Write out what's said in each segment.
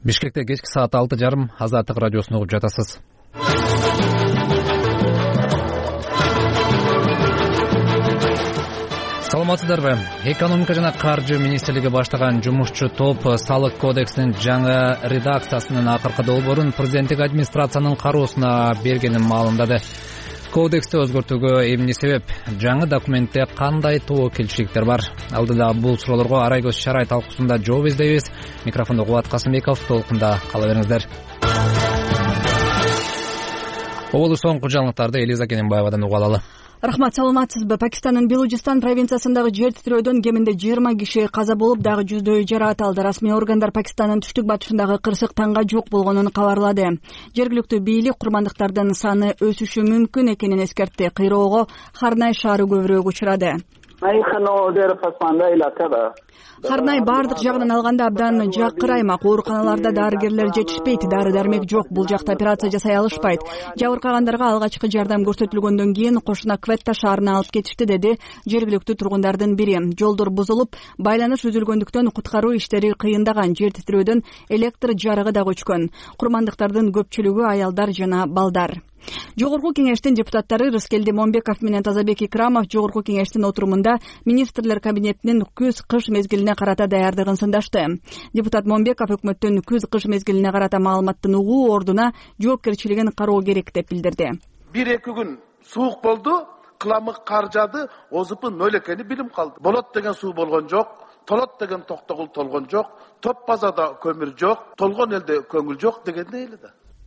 Бишкекте кечки саат 6:30 Азаттык радиосун угуп жатасыз. Саламатсыздарбы? Экономика жана каржы министрлиги баштаган жумушчу топ салык кодексинин жаңы редакциясынын акыркы долбоорун президенттик администрациянын кароосуна бергенин маалымдады. Кодексти өзгөртүүгө эмне себеп? Жаңы документте кандай тобокелчиликтер бар? Алдыда бул суроолорго Арайгөз Шарай талкуусунда жооп издейбиз. Микрофондо Кубат Касымбеков, толкунда кала бериңиздер. Оболу соңку жаңылыктарды Элиза Кененбаевадан угуп алалы. Рахмат, саламатсызбы? Пакистандын Белужистан провинциясындагы жер титирөөдөн кеминде 20 киши каза болуп, дагы жүздөй жаракат алды. Расмий органдар Пакистандын түштүк батышындагы кырсык таңга жок болгонун кабарлады. Жергиликтүү бийлик курмандыктардын саны өсүшү мүмкүн экенин эскертти. Кыйроого Харнай шаары көбүрөөк учурады. Харнай бардык жагынан алганда абдан жакыр аймак. Ооруканаларда дарыгерлер жетишпейт, дары-дармек жок. Бул жакта операция жасай алышпайт. Жабыркагандарга алгачкы жардам көрсөтүлгөндөн кийин кошуна Кветта шаарына алып кетишти, деди жергиликтүү тургундардын бири. Жолдор бузулуп, байланыш үзүлгөндүктөн куткаруу иштери кыйындаган. Жер титирөөдөн электр жарыгы дагы өчкөн. Курмандыктардын көпчүлүгү аялдар жана балдар. Жогорку кеңештин депутаттары Рыскелди Момбеков менен Тазабек Икрамов Жогорку кеңештин отурумунда министрлер кабинетинин күз-кыш мезгилине карата даярдыгын сындашты. Депутат Момбеков өкмөттүн күз-кыш мезгилине карата маалыматтын угуу ордуна жоопкерчилигин кароо керек деп билдирди. 1-2 күн суук болду, кыламык кар жаады, озупу нөл экени билим калды. Болот деген суу болгон жок, толот деген токтогул толгон жок, топ базада көмүр жок, толгон элде көңүл жок дегендей эле да.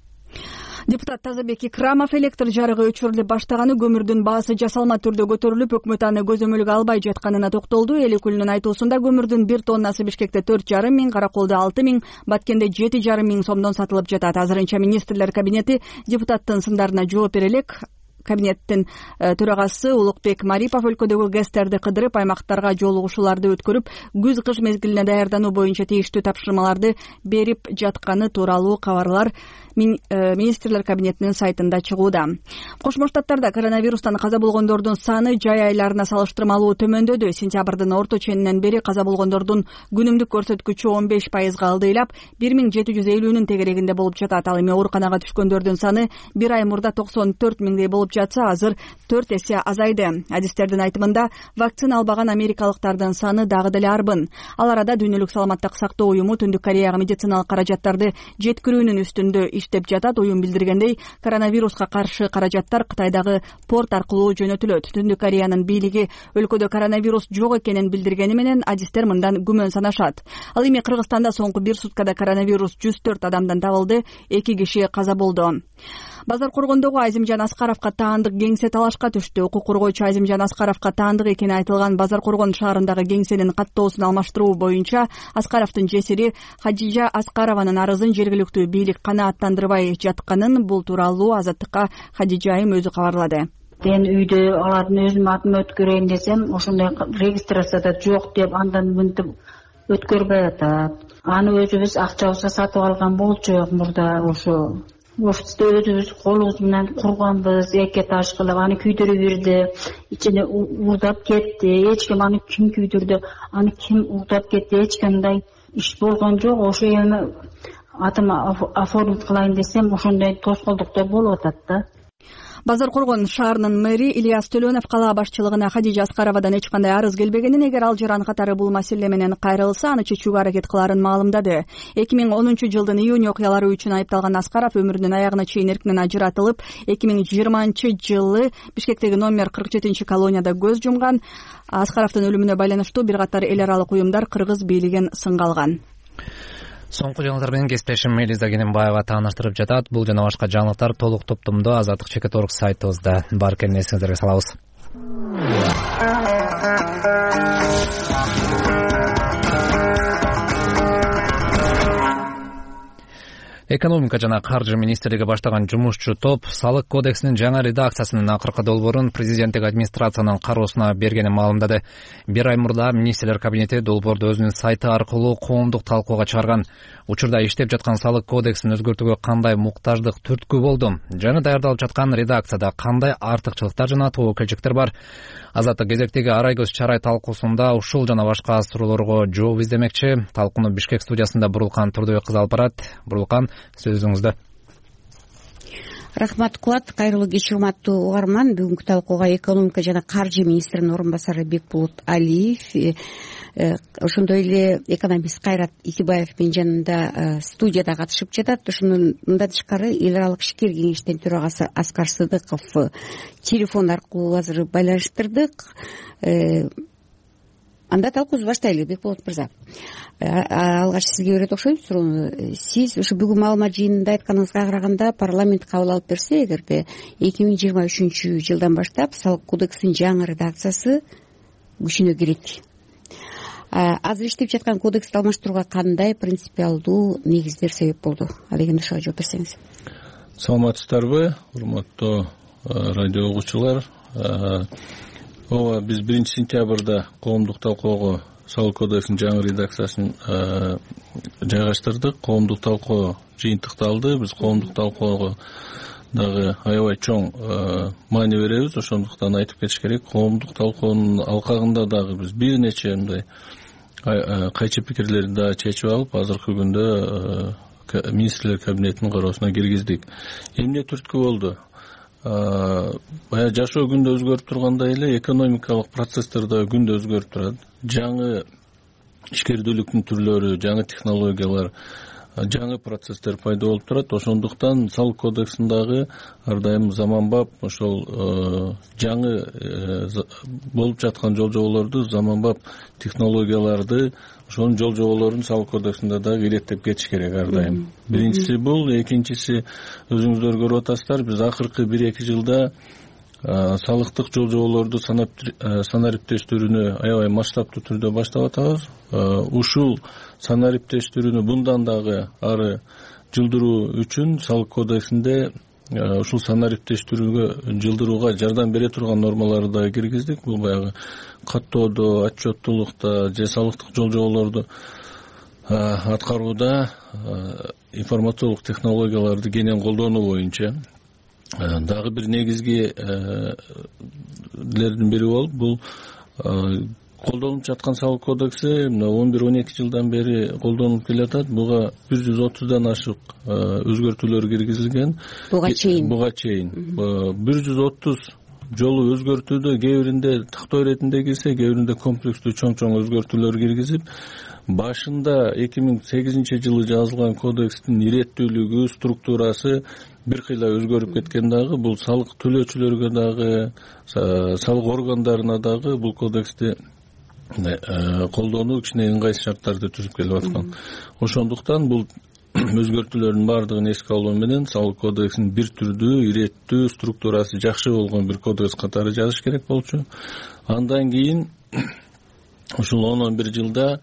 Депутат Тазабек Икрамов электр жарыгы өчүрүлө баштаганы, көмүрдүн баасы жасалма түрдө көтөрүлүп, өкмөт аны көзөмөлгө албай жатканына токтолду. Эл өкүлүнүн айтуусунда көмүрдүн 1 тоннасы Бишкекте 4,5 миң, Караколдо 6 миң, Баткенде 7,5 миң сомдон сатылып жатат. Азырынча министрлер кабинети депутаттын сындарына жооп бере элек. Кабинеттин төрагасы Улукбек Марипов өлкөдөгү ГЭСтерди кыдырып, аймактарга жолугушууларды өткөрүп, күз-кыш мезгилине даярдануу боюнча тийиштүү тапшырмаларды берип жатканы тууралуу кабарлар министрлер кабинетинин сайтында чыгууда. Кошмо Штаттарда коронавирустан каза болгондордун саны жай айларына салыштырмалуу төмөндөдү. Сентябрдын орто ченинен бери каза болгондордун күнүмдүк көрсөткүчү 15%га ылдыйлап 1750-нүн тегерегинде болуп жатат. Ал эми ооруканага түшкөндөрдүн саны 1 ай мурда 94 миңдей болуп жатса, азыр 4 эсе азайды. Адистердин айтымында, вакцина албаган америкалыктардын саны дагы деле арбын. Ал арада Дүйнөлүк саламаттык сактоо уюму Түндүк Кореяга медициналык каражаттарды жеткирүүнүн үстүндө иштеп жатат. Уюм билдиргендей, коронавируска каршы каражаттар Кытайдагы порт аркылуу жөнөтүлөт. Түндүк Кореянын бийлиги өлкөдө коронавирус жок экенин билдиргени менен адистер мындан күмөн санашат. Ал эми Кыргызстанда соңку 1 суткада коронавирус 104 адамдан табылды, 2 киши каза болду. Базар Коргондогу Азимжан Аскаровка таандык кеңсе талашка түштү. Укук коргоочу Азимжан Аскаровка таандык экени айтылган Базар Коргон шаарындагы кеңсенин каттоосун алмаштыруу боюнча Аскаровдун жесири Хадижа Аскарованын арызын жергиликтүү бийлик канааттандырбай жатканын, бул тууралуу Азаттыкка Хадижа айым өзү кабарлады. Мен үйдө алардын өзүм атыма өткөрөйүн десем, ошондой регистрацияда жок деп андан мынтип өткөрбөй атат. Аны өзүбүз акчабызга сатып алган болчук мурда ошо. Офисте өзүбүз колубуз менен курганбыз, 2 этаж кылып, аны күйдүрүп бирди. Ичине уурдап кетти. Эч ким аны ким күйдүрдү, аны ким уурдап кетти, эч кандай иш болгон жок. Ошо эми атыма оформить кылайын десем, ошондой тоскоолдуктар болуп атат да. Базар Коргон шаарынын мэри Ильяс Төлөнов кала башчылыгына Хадижа Аскаровадан эч кандай арыз келбегенин, эгер ал жаран катары бул маселе менен кайрылса, аны чечүүгө аракет кыларын маалымдады. 2010 жылдын июнь окуялары үчүн айыпталган Аскаров өмүрүнүн аягына чейин эркинен ажыратылып, 2020 жылы Бишкектеги номер 47 колонияда көз жумган. Аскаровдун өлүмүнө байланыштуу бир катар эл аралык уюмдар кыргыз бийлигин сынга алган. Соңку жаңылыктар менен кесиптешим Элиза Кененбаева тааныштырып жатат. Бул жана башка жаңылыктар толук топтомдо Азаттык Чекет.орг сайтыбызда бар экенин эсиңиздерге салабыз. Экономика жана каржы министрлиги баштаган жумушчу топ салык кодексинин жаңы редакциясынын акыркы долбоорун президенттик администрациянын кароосуна бергенин маалымдады. Бир ай мурда министрлер кабинети долбоорду өзүнүн сайты аркылуу коомдук талкууга чыгарган. Учурда иштеп жаткан салык кодексин өзгөртүүгө кандай муктаждык түрткү болду? Жаңы даярдалып жаткан редакцияда кандай артыкчылыктар жана тобокелчиктер бар? Азаттык кезектеги Арайгөз Чарай талкуусунда ушул жана башка суроолорго жооп издемекчи. Талкууну Бишкек студиясында Бурулкан Турдубек алып барат. Бурулкан, сөзүңүздө. Рахмат Кулат, кайрылуу кеч урматтуу угарман. Бүгүнкү талкууга экономика жана каржы министринин орун басары Бекбулут Алиев, ошондой эле экономист Кайрат Итибаев менин жанымда студияда катышып жатат. Ошондон тышкары эл аралык ишкер кеңештин төрагасы Аскар Сыдыков телефон аркылуу азыр байланыштырдык. Анда талкуубузду баштайлы, Бекболот мырза. Алгач сизге берет окшойм суроону. Сиз ушу бүгүн маалымат жыйынында айтканыңызга караганда парламент кабыл алып берсе, эгерде 2023 жылдан баштап салык кодексинин жаңы редакциясы күчүнө кирет. Азыр иштеп жаткан кодексти алмаштырууга кандай принципиалдуу негиздер себеп болду? Дегенде ошого жооп берсеңиз. Саламатсыздарбы, урматтуу радио угуучулар. Ооба, биз 1 сентябрда коомдук талкоого салык кодексинин жаңы редакциясын жайгаштырдык. Коомдук талкоо жыйынтыкталды. Биз коомдук талкоого дагы аябай чоң маани беребиз. Ошондуктан айтып кетиш керек, коомдук талкоонун алкагында дагы биз бир нече мындай кайчы пикирлерди да чечип алып, азыркы күндө министрлер кабинетинин кароосуна киргиздик. Эмне түрткү болду? Бая жашоо күндө өзгөрүп тургандай эле экономикалык процесстер да күндө өзгөрүп турат. Жаңы ишкердүүлүктүн түрлөрү, жаңы технологиялар, жаңы процесстер пайда болуп турат. Ошондуктан салык кодексиндагы ар дайым заманбап ошол жаңы болуп жаткан жолжоболорду, заманбап технологияларды, ошонун жолжоболорун салык кодексинде дагы иреттеп кетиш керек ар дайым. Биринчиси бул, экинчиси өзүңүздөр көрүп атасыздар, биз акыркы 1-2 жылда салыктык жолжоболорду санариптештирүүнү аябай масштабтуу түрдө баштап атабыз. Ушул санариптештирүүнү мындан дагы ары жылдыруу үчүн салык кодексинде ушул санариптештирүүгө жылдырууга жардам бере турган нормаларды дагы киргиздик. Бул баягы каттоодо, отчеттуулукта же салыктык жолжоболорду аткарууда информациялык технологияларды кенен колдонуу боюнча дагы бир негизгилердин бири болуп, бул колдонулуп жаткан салык кодекси 11-12 жылдан бери колдонулуп келатат. Буга 130дан ашык өзгөртүүлөр киргизилген. Буга чейин 130 жолу өзгөртүүдө кээ биринде тактоо иретинде кирсе, кээ биринде комплекстүү чоң өзгөртүүлөр киргизип, башында 2008 жылы жазылган кодекстин иреттүүлүгү, структурасы бир кыйла өзгөрүп кеткен дагы. Бул салык төлөөчүлөргө дагы, салык органдарына дагы бул кодексти колдонуу кичине ыңгайсыз шарттарды түзүп келип аткан. Ошондуктан бул өзгөртүүлөрдүн баардыгын эске алуу менен салык кодексинин бир түрдүү, иреттүү, структурасы жакшы болгон бир кодекс катары жазыш керек болчу. Андан кийин ушул 10-11 жылда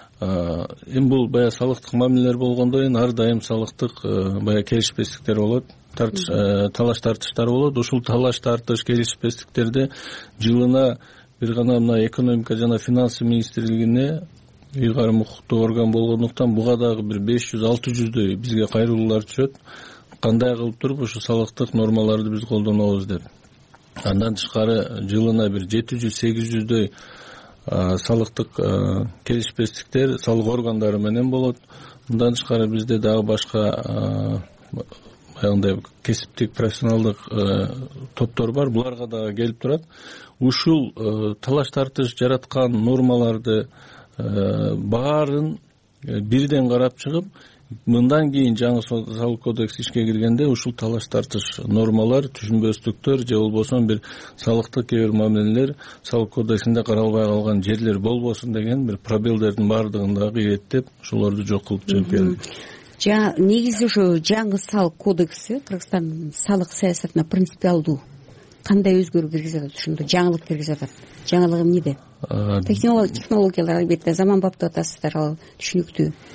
бул бая салыктык мамилелер болгондон ар дайым салыктык бая келишпестиктер болот, талаш тартыштар болот. Ушул талаш тартыш, келишпестиктерди жылына бир гана мына экономика жана финансы министрлигине ыйгарым укуктуу орган болгондуктан буга дагы бир 500-600дөй бизге кайрылуулар түшөт. Кандай кылып туруп ушу салыктык нормаларды биз колдонобуз деп. Андан тышкары жылына бир 700-800дөй салыктык келишпестиктер салык органдары менен болот. Мындан тышкары бизде дагы башка баягындай кесиптик, профессионалдык топтор бар. Буларга дагы келип турат. Ушул талаш тартыш жараткан нормаларды баарын бирден карап чыгып, мындан кийин жаңы салык кодекс ишке киргенде ушул талаш тартыш нормалар, түшүнбөстүктөр же болбосо бир салыктык кээ бир мамилелер салык кодексинде каралбай калган жерлер болбосун деген бир пробелдердин баардыгын дагы иреттеп, ошолорду жок кылып чыгып келдик. Негизи ошо жаңы салык кодекси Кыргызстандын салык саясатына принципиалдуу кандай өзгөрүү киргизет атат, ошондо жаңылык киргизет атат? Жаңылыгы эмнеде? Технологиялар албетте заманбап деп атасыздар, ал түшүнүктүү.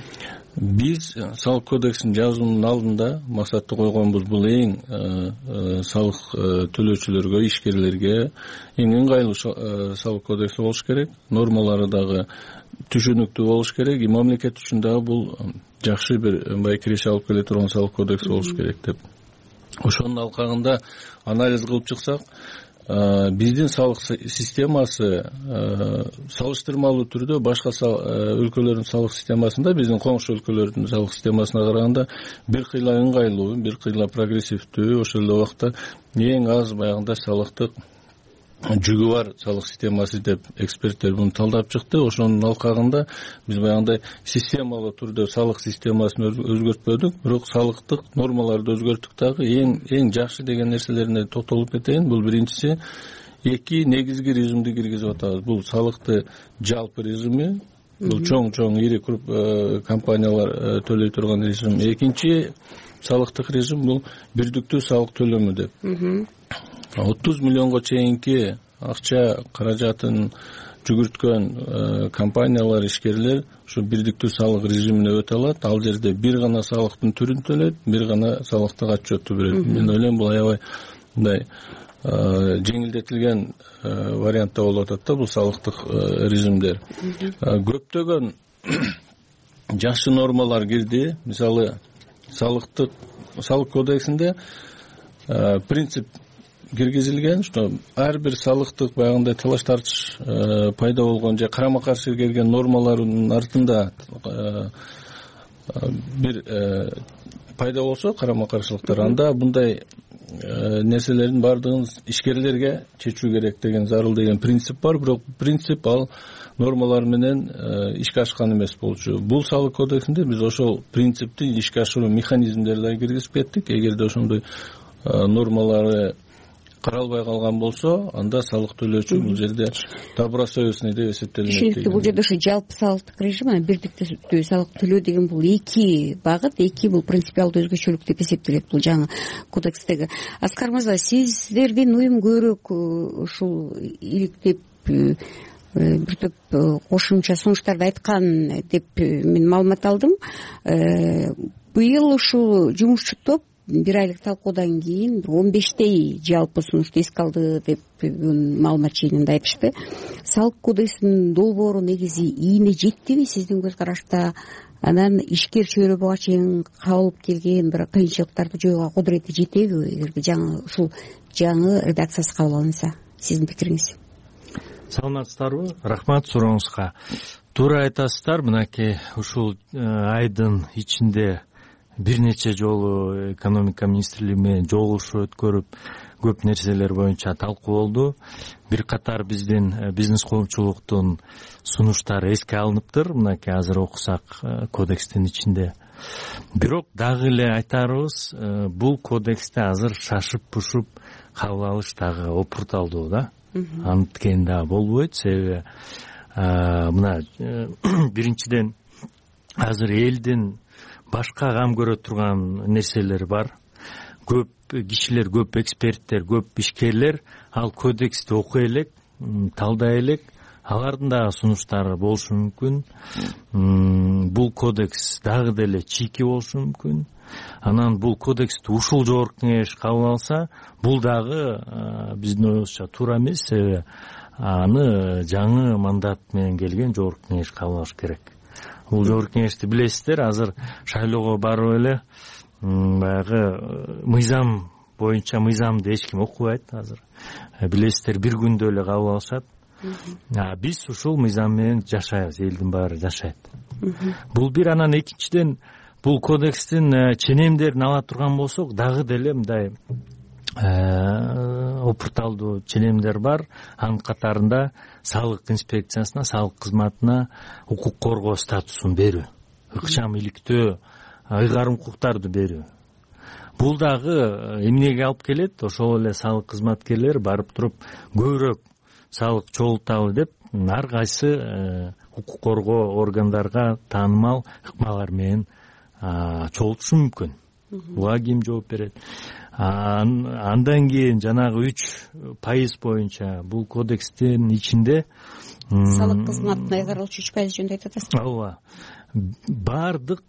Биз салык кодексин жазуунун алдында максатты койгонбуз бул эң салык төлөөчүлөргө, ишкерлерге эң ыңгайлуу салык кодекси болуш керек. Нормалары дагы түшүнүктүү болуш керек. Мамлекет үчүн дагы бул жакшы бир киреше алып келе турган салык кодекси болуш керек деп. Ошонун алкагында анализ кылып чыксак, биздин салык системасы салыштырмалуу түрдө башка өлкөлөрдүн салык системасында, биздин коңшу өлкөлөрдүн салык системасына караганда бир кыйла ыңгайлуу, бир кыйла прогрессивдүү, ошол эле убакта эң аз баягындай салыктык жүгү бар салык системасы деп эксперттер муну талдап чыкты. Ошонун алкагында биз баягындай системалуу түрдө салык системасын өзгөртпөдүк, бирок салыктык нормаларды өзгөрттүк дагы. Эң жакшы деген нерселерине токтолуп кетейин. Бул биринчиси, эки негизги режимди киргизип атабыз. Бул салыкты жалпы режими, бул чоң ири компаниялар төлөй турган режим. Экинчи салыктык режим бул бирдиктүү салык төлөмү деп. 30 миллионго чейинки акча каражатын жүгүрткөн компаниялар, ишкерлер ушу бирдиктүү салык режимине өтө алат. Ал жерде бир гана салыктын түрүн төлөйт, бир гана салыктык отчетту берет. Мен ойлойм бул аябай мындай жеңилдетилген вариантта болуп атат да бул салыктык режимдер. Көптөгөн жакшы нормалар кирди. Мисалы, салык кодексинде принцип киргизилген, что ар бир салыктык баягындай талаш тартыш пайда болгон же карама каршы келген нормалардын артында бир пайда болсо, карама каршылыктар, анда bunday нерселердин баардыгын ишкерлерге чечүү керек деген зарыл деген принцип бар. Бирок принцип ал нормалар менен ишке ашкан эмес болчу. Бул салык кодексинде биз ошол принципти ишке ашыруу механизмдерди да киргизип кеттик. Эгерде ошондой нормалары каралбай калган болсо, анда салык төлөөчү бул жерде добросовестный деп эсептелинет. Түшүнүктүү, бул жерде ушу жалпы салыктык режим, бирдиктүү салык төлөө деген бул эки багыт, эки бул принципиалдуу өзгөчөлүк деп эсептелет бул жаңы кодекстеги. Аскар мырза, сиздердин уюм көбүрөөк ушул иликтеп бир топ кошумча сунуштарды айткан деп мен маалымат алдым. Быйыл ушул жумушчу топ бир айлык талкуудан кийин 15 жалпы сунушту эске алды деп маалымат жыйынында айтышты. Салык кодексинин долбоору негизи ийине жеттиби сиздин көз карашта? Анан ишкер чөйрө буга чейин кабылып келген бир кыйынчылыктарды жоюуга кудурети жетеби, эгерде ушул жаңы редакциясы кабыл алынса? Сиздин пикириңиз? Саламатсыздарбы? Рахмат сурооңузга. Туура айтасыздар, мынакей ушул айдын ичинде бир нече жолу экономика министрлиги менен жолугушуу өткөрүп, көп нерселер боюнча талкуу болду. Бир катар биздин бизнес коомчулуктун сунуштары эске алыныптыр. Мынакей азыр окусак кодекстин ичинде. Бирок дагы эле айтарыбыз, бул кодексте азыр шашып пушуп кабыл алыш дагы опурталдуу да. Анткени да болбойт, себеби мына биринчиден азыр элдин башка кам көрө турган нерселери бар. Көп кишилер, көп эксперттер, көп ишкерлер ал кодексти окуй элек, талдай элек, алардын дагы сунуштары болушу мүмкүн. Бул кодекс дагы деле чийки болушу мүмкүн. Анан бул кодексти ушул жогорку кеңеш кабыл алса, бул дагы биздин оюбузча туура эмес, себеби аны жаңы мандат менен келген жогорку кеңеш кабыл алыш керек. Бул жогорку кеңешти билесиздер, азыр шайлоого барып эле баягы мыйзам боюнча мыйзамды эч ким окубайт азыр. Билесиздер, бир күндө эле кабыл алышат. Биз ушул мыйзам менен жашайбыз, элдин баары жашайт. Бул бир. Анан экинчиден, бул кодекстин ченемдерин ала турган болсок, дагы деле мындай опурталдуу ченемдер бар. Анын катарында салык инспекциясына, салык кызматына укук коргоо статусун берүү, ыкчам иликтөө, ыйгарым укуктарды берүү. Бул дагы эмнеге алып келет? Ошол эле салык кызматкерлер барып туруп көбүрөөк салык чогулталы деп ар кайсы укук коргоо органдарга таанымал ыкмалар менен чогултушу мүмкүн. Буга ким жооп берет? Андан кийин жанагы 3% боюнча бул кодекстин ичинде салык кызматына айгарылчу 3% жөнүндө айтып атасыз. Ооба. Бардык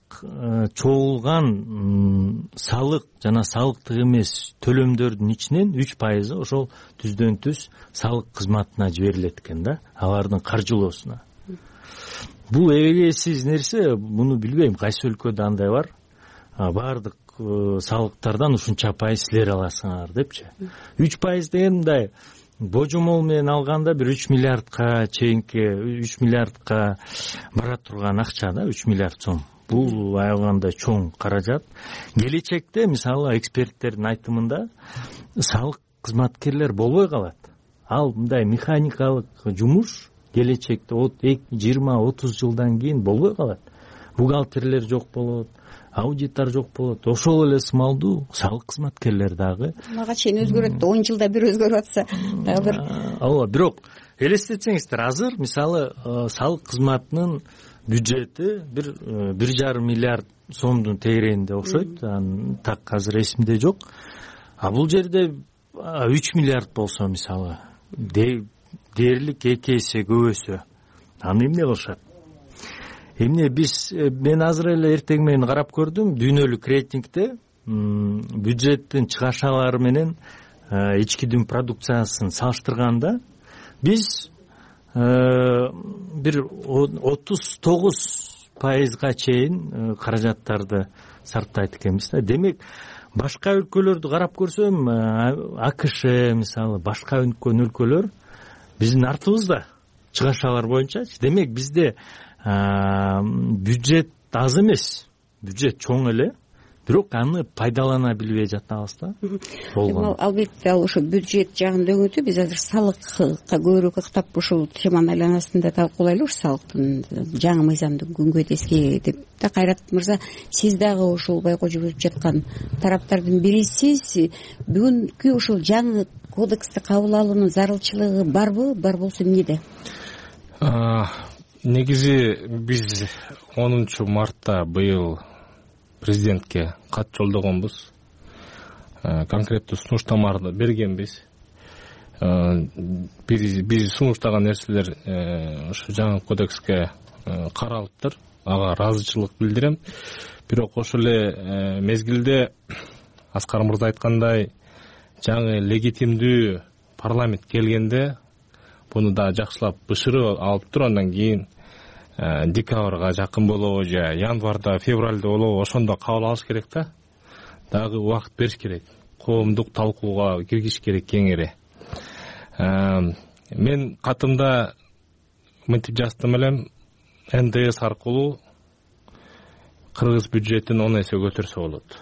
чогулган салык жана салыктык эмес төлөмдөрдүн ичинен 3% ошол түздөн түз салык кызматына жиберилет экен да, алардын каржылоосуна. Бул эбегейсиз нерсе, муну билбейм кайсы өлкөдө андай бар. Бардык салыктардан ушунча пайыз силер аласыңар депчи. 3% деген мындай божомол менен алганда бир 3 миллиардка чейинки 3 миллиардка бара турган акча да, 3 миллиард сом. Бул аяганда чоң каражат. Келечекте мисалы эксперттердин айтымында салык кызматкерлер болбой калат. Ал мындай механикалык жумуш келечекте 20-30 жылдан кийин болбой калат. Бухгалтерлер жок болот, аудиттар жок болот. Ошол эле сымалдуу салык кызматкерлер дагы Мага чейин өзгөрөт, 10 жылда бир өзгөрүп атса дагы бир. Ооба, бирок элестетсеңиздер, азыр мисалы салык кызматынын бюджети 1,5 миллиард сомдун тегерегинде окшойт. Так азыр эсимде жок. Бул жерде 3 миллиард болсо мисалы дээрлик 2 эсе көбөйсө, аны эмне кылышат? Эмне мен азыр эле эртең менен карап көрдүм, дүйнөлүк рейтингде бюджеттин чыгашалары менен ички дүң продукциясын салыштырганда биз бир 39%га чейин каражаттарды сарптайт экенбиз да. Демек, башка өлкөлөрдү карап көрсөм, АКШ мисалы, башка өнүккөн өлкөлөр биздин артыбызда чыгашалар боюнчачы. Демек, бизде бюджет аз эмес, бюджет чоң эле, бирок аны пайдалана билбей жатабыз да. Албетте ал ошо бюджет жагында өтүп, биз азыр салыкка көбүрөөк ыктап ушул теманын айланасында талкуулайлы, ушу салыктын жаңы мыйзамдын күнгө тескей деп. Кайрат мырза, сиз дагы ушул байкоо жүргүзүп жаткан тараптардын бирисиз. Бүгүнкү ушул жаңы кодексти кабыл алуунун зарылчылыгы барбы? Бар болсо эмнеде? Негизи биз 10 мартта быйыл президентке кат жолдогонбуз. Конкреттүү сунуштаманы бергенбиз. Биз сунуштаган нерселер ошо жаңы кодекске каралыптыр. Ага ыраазычылык билдирем. Бирок ошол эле мезгилде Аскар мырза айткандай, жаңы легитимдүү парламент келгенде буну да жакшылап бышырып алыптыр. Андан кийин декабрга жакын болобу же январда, февралда болобу, ошондо кабыл алыш керек да. Дагы убакыт бериш керек. Коомдук талкууга киргизиш керек кеңири. Мен катымда мынтип жаздым элем, НДС аркылуу кыргыз бюджетин 10 эсе көтөрсө болот.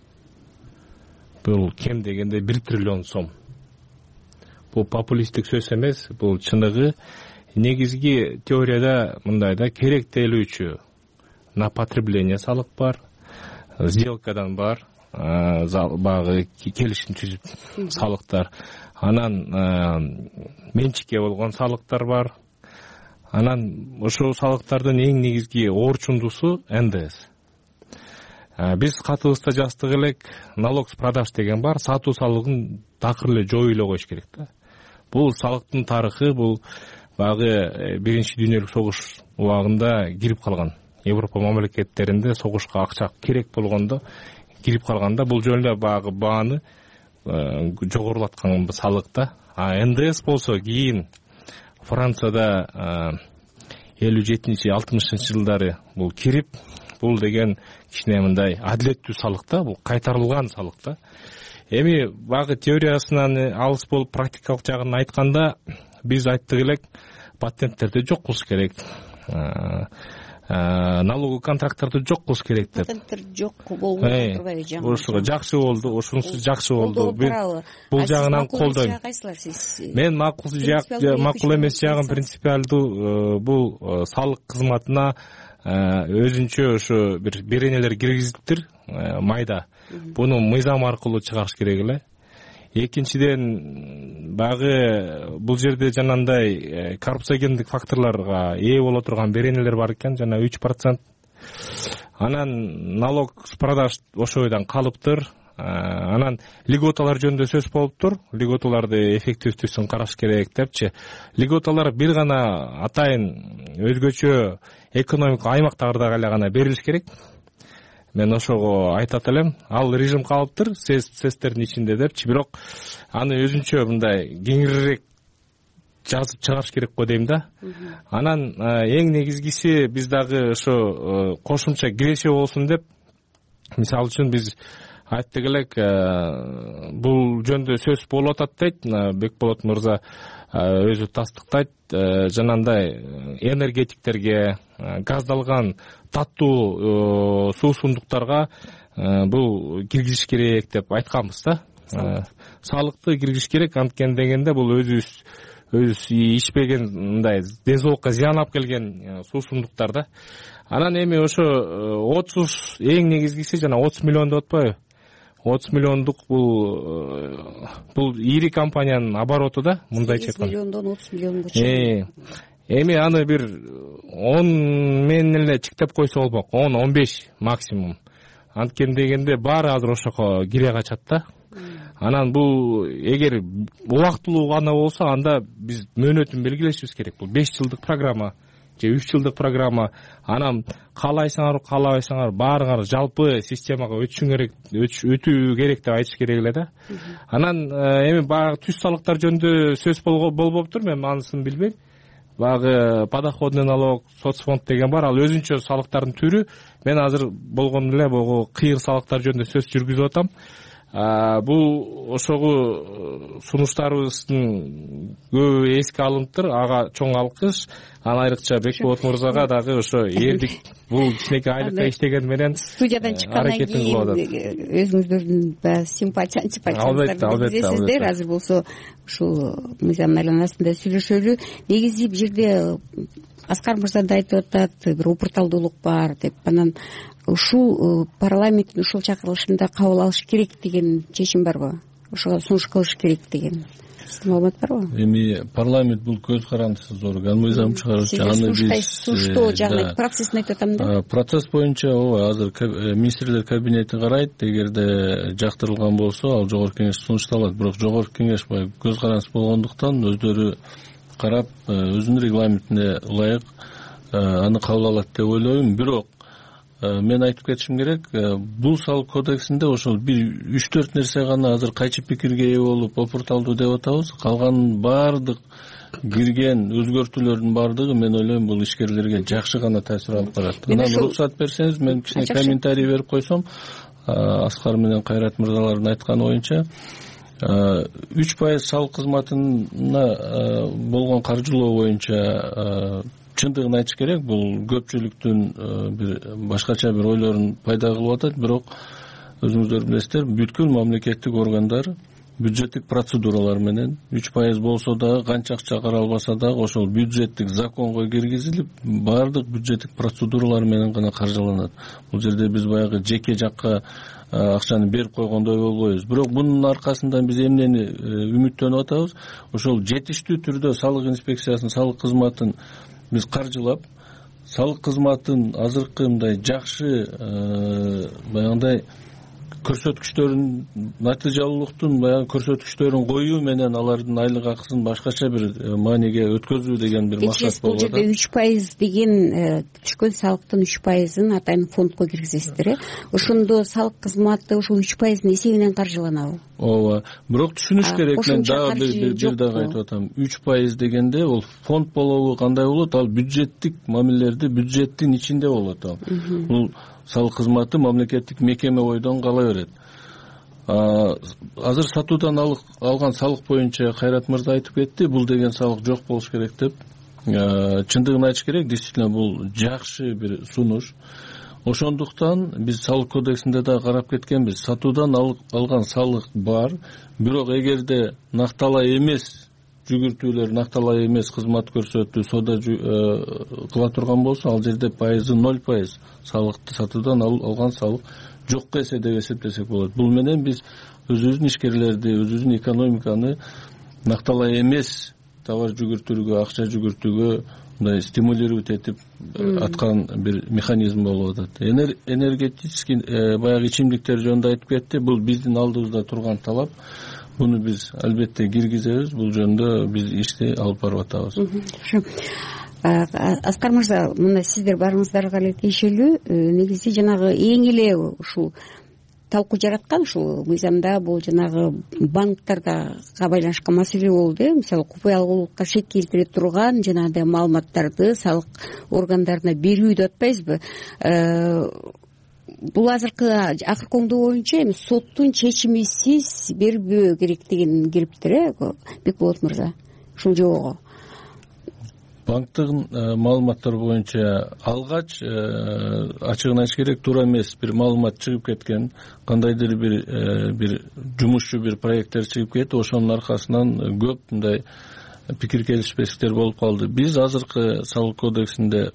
Бул кем дегенде 1 триллион сом. Бул популисттик сөз эмес, бул чыныгы. Негизги теорияда мындай да, керектелүүчү на потребление салык бар, сделкадан бар, багы келишим түзүп салыктар, анан менчикке болгон салыктар бар. Анан ошол салыктардын эң негизги орчундусу НДС. Биз катыбызда жаздык элек, налог с продаж деген бар, сатуу салыгын такыр эле жоюй эле коюш керек да. Бул салыктын тарыхы, бул багы биринчи дүйнөлүк согуш убагында кирип калган. Европа мамлекеттеринде согушка акча керек болгондо кирип калганда, бул жөнүндө багы бааны жогорулаткан салык да. НДС болсо кийин Францияда 57-60 жылдары бул кирип, бул деген кичине мындай адилеттүү салык да, бул кайтарылган салык да. Эми багы теориясынан алыс болуп практикалык жагын айтканда, биз айттык элек, патенттерди жок кылыш керек. Налоговый контракттарды жок кылыш керек деп. Патенттер жок болуп турбайбы жаңы? Ошого жакшы болду, ошонусу жакшы болду. Бул жагынан колдойм. Мен макул эмес жагын принципиалдуу, бул салык кызматына өзүнчө ошо бир беренелер киргизиптир, майда. Буну мыйзам аркылуу чыгарыш керек эле. Экинчиден, багы бул жерде жанандай коррупциогендик факторлорго ээ боло турган беренелер бар экен, жана 3%. Анан налог с продаж ошойдан калыптыр. Анан льготалар жөнүндө сөз болуптур. Льготаларды эффективдүүсүн караш керек депчи. Льготалар бир гана атайын өзгөчө экономикалык аймактарда гана берилиш керек. Мен ошого айтат элем, ал режим калыптыр СЭСтердин ичинде депчи, бирок аны өзүнчө мындай кеңирээк жазып чыгарыш керек го дейм да. Анан эң негизгиси биз дагы ошо кошумча киреше болсун деп, мисалы үчүн биз айттык элек, бул жөнүндө сөз болуп атат дейт Бекболот мырза, өзү тастыктайт. Жанагындай энергетиктерге, газдалган таттуу суусундуктарга бул киргизиш керек деп айтканбыз да. Салыкты киргизиш керек, анткени дегенде бул өзүбүз ичпеген, мындай ден зыян алып келген суусундуктар да. Анан эми ошо 30 эң негизгиси жана 30 миллион деп атпайбы? 30 миллиондук бул ири компаниянын обороту да, мындайча айтканда. 8 миллиондон 30 миллионго чейин. Эми аны бир 10 менен эле чектеп койсо болмок, 10-15 максимум. Анткени дегенде баары азыр ошого кире качат да. Анан бул эгер убактылуу гана болсо, анда биз мөөнөтүн белгилешибиз керек. Бул 5 жылдык программа же 3 жылдык программа. Анан каалабайсаңар баарыңар жалпы системага өтүү керек деп айтыш керек эле да. Анан эми баягы түз салыктар жөнүндө сөз болбоптур, мен анысын билбейм. Баягы подоходный налог, соцфонд деген бар, ал өзүнчө салыктардын түрү. Мен азыр болгону эле могу кыйыр салыктар жөнүндө сөз жүргүзүп атам. Бул ошогу сунуштарыбыздын көбү эске алыныптыр, ага чоң алкыш. Аны айрыкча Бекболот мырзага дагы ошо эрдик бул кичинекей айлыкка иштеген менен студиядан чыккандан кийин өзүңүздөрдүн баягы симпатия антипатияңыздарды билдиресиздер. Азыр болсо ушул мыйзамдын айланасында сүйлөшөлү. Негизи бул жерде Аскар мырза да айтып атат, бир упурталдуулук бар деп. Анан ушул парламенттин ушул чакырылышында кабыл алыш керек деген чечим барбы? Ошого сунуш кылыш керек деген маалымат барбы? Эми парламент бул көз карандысыз орган, мыйзам чыгаруучу. Аны биз суштоо жагы процессин айтып атам да. Процесс боюнча ооба азыр министрлер кабинети карайт. Эгерде жактырылган болсо, ал жогорку кеңеш сунушталат. Бирок жогорку кеңеш көз карандысыз болгондуктан өздөрү карап, өзүнүн регламентине ылайык аны кабыл алат деп ойлойм. Бирок мен айтып кетишим керек, бул салык кодексинде ошол бир 3-4 нерсе гана азыр кайчы пикирге ээ болуп опурталдуу деп атабыз. Калган баардык кирген өзгөртүүлөрдүн баардыгы мен ойлойм бул ишкерлерге жакшы гана таасир алып барат. Анан уруксат берсеңиз, мен кичине комментарий берип койсом, Аскар менен Кайрат мырзалардын айтканы боюнча 3% салык кызматына болгон каржылоо боюнча чындыгын айтыш керек. Бул көпчүлүктүн бир башкача бир ойлорун пайда кылып атат. Бирок өзүңүздөр билесиздер, бүткүл мамлекеттик органдар бюджеттик процедуралар менен 3% болсо дагы, канча акча каралбаса дагы ошол бюджеттик законго киргизилип, баардык бюджеттик процедуралар менен гана каржыланат. Бул жерде биз баягы жеке жакка акчаны берип койгондой болбойбуз. Бирок мунун аркасында биз эмнени үмүттөнүп атабыз? Ошол жетиштүү түрдө салык инспекциясын, салык кызматын биз каржылап, салык кызматын азыркы мындай жакшы баягындай көрсөткүчтөрүн, натыйжалуулуктун баягы көрсөткүчтөрүн коюу менен алардын айлык акысын башкача бир мааниге өткөзүү деген бир максат болуп атат. Бул жерде 3% деген түшкөн салыктын 3%ын атайын фондко киргизесиздер, ошондо салык кызматы ушул 3%дын эсебинен каржыланабы? Ооба, бирок түшүнүш керек, мен дагы бир дагы айтып атам. 3% дегенде ол фонд болобу, кандай болот? Ал бюджеттик мамилелерди бюджеттин ичинде болот ал. Бул салык кызматы мамлекеттик мекеме бойдон кала берет. Азыр сатуудан алган салык боюнча Кайрат мырза айтып кетти, бул деген салык жок болуш керек деп. Чындыгын айтыш керек, действительно бул жакшы бир сунуш. Ошондуктан биз салык кодексинде да карап кеткенбиз. Сатуудан алган салык бар, бирок эгерде накталай эмес жүгүртүүлөр, накталай эмес кызмат көрсөтүү, соода кыла турган болсо, ал жерде пайызы 0% салыкты, сатуудан алган салык жокко эсе деп эсептесек болот. Бул менен биз өзүбүздүн ишкерлерди, өзүбүздүн экономиканы накталай эмес товар жүгүртүүгө, акча жүгүртүүгө мындай стимулировать этип аткан бир механизм болуп атат. Энергетический баягы ичимдиктер жөнүндө айтып кетти. Бул биздин алдыбызда турган талап. Буну биз албетте киргизебиз. Бул жөнүндө биз ишти алып барып атабыз. Аскар мырза, мына сиздер барыңыздарга эле тиешелүү. Негизи жанагы эң эле ушул талкуу жараткан ушул мыйзамда бул жанагы банктарга байланышкан маселе болду. Мисалы купуялуулукка шек келтире турган жанагындай маалыматтарды салык органдарына берүү деп атпайбызбы? Бул акыркы оңдоо боюнча эми соттун чечимисиз бербөө керек деген кириптир, Бекболот мырза, ушул жобого. Банктын маалыматтары боюнча алгач ачыгын айтыш керек, туура эмес бир маалымат чыгып кеткен, кандайдыр бир жумушчу бир проекттер чыгып кетти. Ошонун аркасынан көп мындай пикир келишпестиктер болуп калды. Биз азыркы салык кодексинде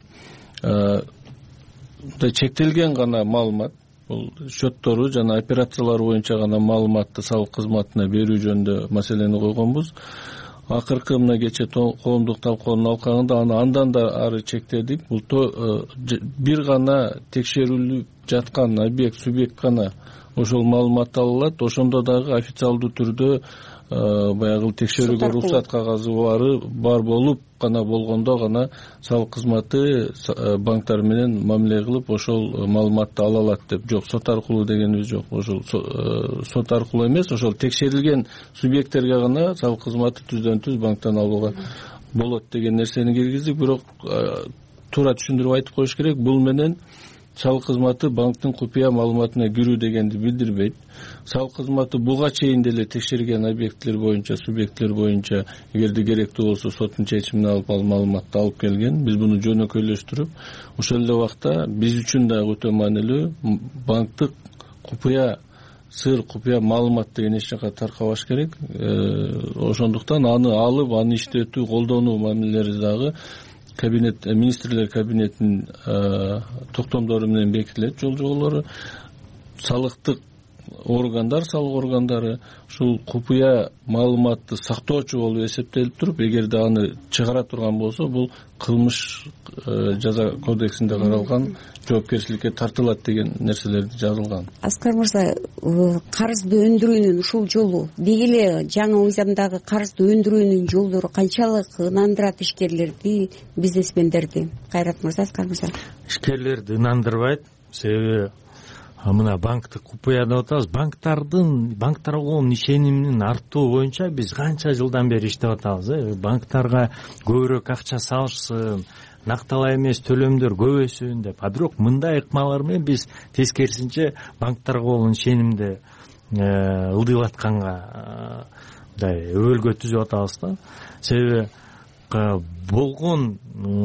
чектелген гана маалымат, бул счеттору жана операциялар боюнча гана маалыматты салык кызматына берүү жөнүндө маселени койгонбуз. Акыркы мына кечээ коомдук талкуунун алкагында андан да ары чектедик. Бул бир гана текшерилип жаткан объект, субъект гана ошол маалыматты ала алат. Ошондо дагы официалдуу түрдө баягы текшерүүгө уруксат кагазы бар болуп гана болгондо гана салык кызматы банктар менен мамиле кылып ошол маалыматты ала алат деп. Жок, сот аркылуу дегенибиз жок. Ошол сот аркылуу эмес, ошол текшерилген субъекттерге гана салык кызматы түздөн түз банктан алууга болот деген нерсени киргиздик. Бирок туура түшүндүрүп айтып коюш керек, бул менен салык кызматы банктын купуя маалыматына кирүү дегенди билдирбейт. Салык кызматы буга чейин деле текшерген объекттер боюнча, субъекттер боюнча эгерде керектүү болсо соттун чечимин алып маалыматты алып келген. Биз буну жөнөкөйлөштүрүп, ошол эле убакта биз үчүн дагы өтө маанилүү банктык купуя сыр, купуя маалымат деген эч жака таркабаш керек. Ошондуктан аны алып, аны иштетүү, колдонуу мамилелери дагы министрлер кабинетинин токтомдору менен бекитилет. Жол жоболору салыктык органдар, салык органдары ушул купуя маалыматты сактоочу болуп эсептелип туруп, эгерде аны чыгара турган болсо, бул кылмыш жаза кодексинде каралган жоопкерчиликке тартылат деген нерселер жазылган. Аскар мырза, карызды өндүрүүнүн ушул жолу деги эле жаңы мыйзамдагы карызды өндүрүүнүн жолдору канчалык ынандырат ишкерлерди, бизнесмендерди? Кайрат мырза, Аскар мырза. Ишкерлерди ынандырбайт, себеби мына банктык купуя деп атабыз. Банктарга болгон ишенимдин артуу боюнча биз канча жылдан бери иштеп атабыз. Банктарга көбүрөөк акча салышсын, накталай эмес төлөмдөр көбөйсүн деп. А бирок мындай ыкмалар менен биз тескерисинче банктарга болгон ишенимди ылдыйлатканга мындай өбөлгө түзүп атабыз да. Себеби болгон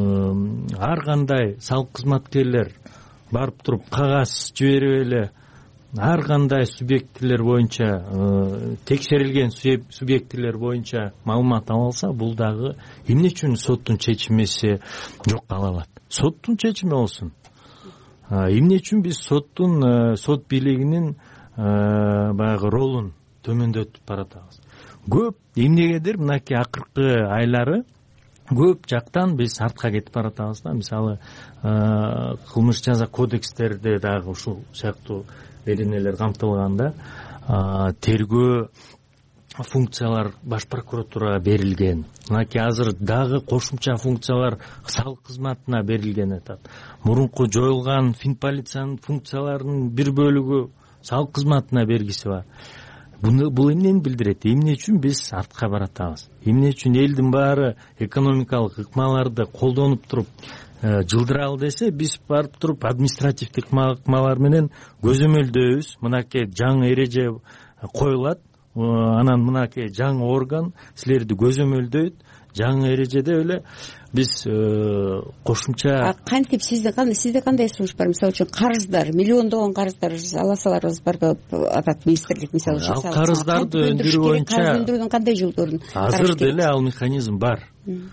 ар кандай салык кызматкерлер барып туруп кагаз жиберип эле ар кандай субъектилер боюнча текшерилген субъектилер боюнча маалымат ала алса, бул дагы эмне үчүн соттун чечимиси жок кала алат? Соттун чечими болсун. Эмне үчүн биз сот бийлигинин баягы ролун төмөндөтүп баратабыз? Көп эмнегедир мынакей акыркы айлары көп жактан биз артка кетип баратабыз да. Мисалы, кылмыш жаза кодекстерде дагы ушул сыяктуу беренелер камтылган да. Тергөө функциялар баш прокуратурага берилген. Мынакей азыр дагы кошумча функциялар салык кызматына берилген атат. Мурунку жоюлган Финполициянын функцияларынын бир бөлүгү салык кызматына бергиси бар. Бул эмнени билдирет? Эмне үчүн биз артка баратабыз? Эмне үчүн элдин баары экономикалык ыкмаларды колдонуп туруп жылдыралы десе, биз барып туруп административдик ыкмалар менен көзөмөлдөйбүз. Мынакей жаңы эреже коюлат, анан мынакей жаңы орган силерди көзөмөлдөйт. Жаңы эрежеде эле биз кошумча кантип сизде кандай сунуш бар? Мисалы үчүн карыздар, миллиондогон карыздар аласаларыбыз бар деп атат министрлик. Мисалы үчүн ал карыздарды өндүрүү боюнча карыз өндүрүүнүн кандай жолдорун азыр деле ал механизм бар.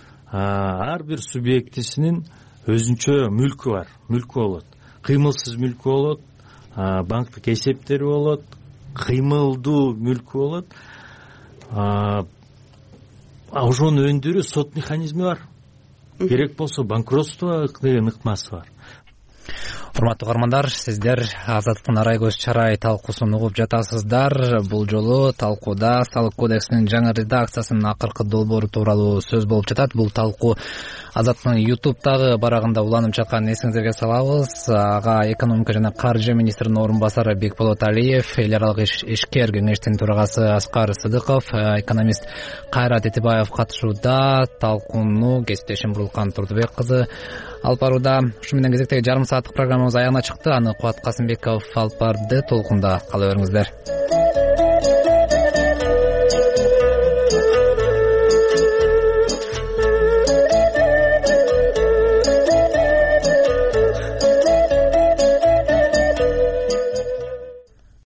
Ар бир субъектисинин өзүнчө мүлкү бар. Мүлкү болот. Кыймылсыз мүлкү болот, банктык эсептери болот, кыймылдуу мүлкү болот. Ошону өндүрүү сот механизми бар. керек болсо банкротство деген ыкмасы бар. Урматтуу угармандар, сиздер Азаттыктын арай көз чарай талкуусун угуп жатасыздар. Бул жолу талкууда салык кодексинин жаңы редакциясынын акыркы долбоору тууралуу сөз болуп жатат. Бул талкуу Азаттыктын YouTube'дагы барагында уланып жатканын эсиңиздерге салабыз. Ага экономика жана каржы министринин орун басары Бекболот Алиев, эл аралык ишкер кеңештин төрагасы Аскар Сыдыков, экономист Кайрат Этибаев катышууда. Талкууну кесиптешим Бурулкан Турдубек кызы алып барууда. Ушу менен кезектеги жарым сааттык программабыз аягына чыкты. Аны Кубат Касымбеков алып барды. Толкунда кала бериңиздер.